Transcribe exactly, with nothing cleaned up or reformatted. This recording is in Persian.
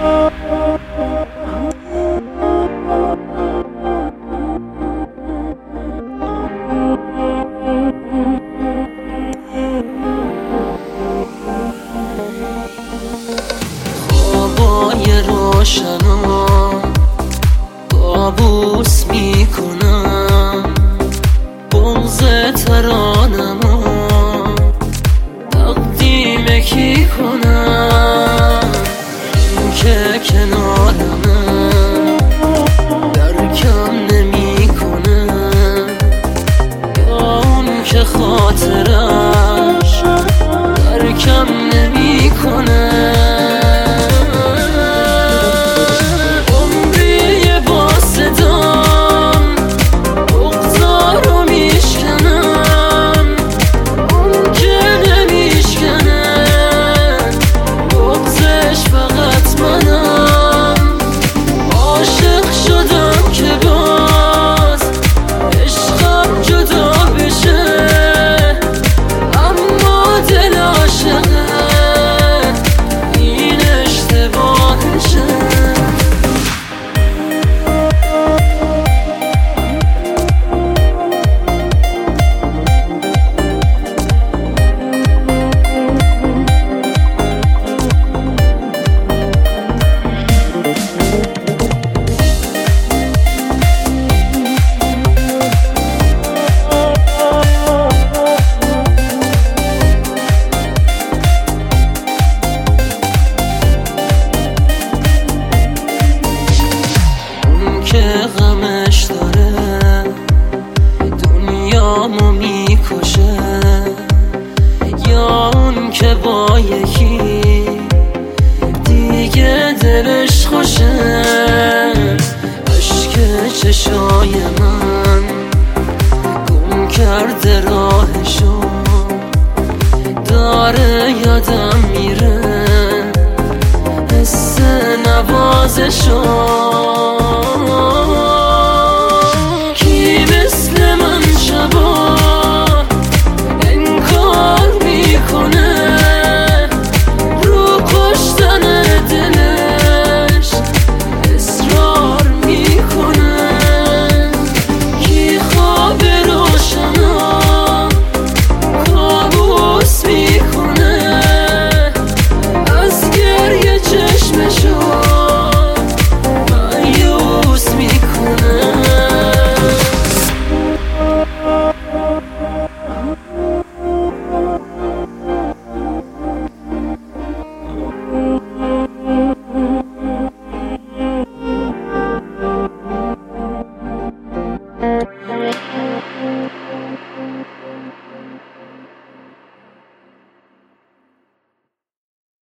خوابای روشنا کابوس میکنم، بغض ترانمو تقدیم کی کنم؟ این که کنارمه درکم نمیکنه، یا اون که خاطرش درکم نمیکنه. که غمش داره دنیامو میکشه، یا اون که با یکی دیگه دلش خوشه. عشق چشای من گم کرده راهشو، داره یادم میره حس نوازشو.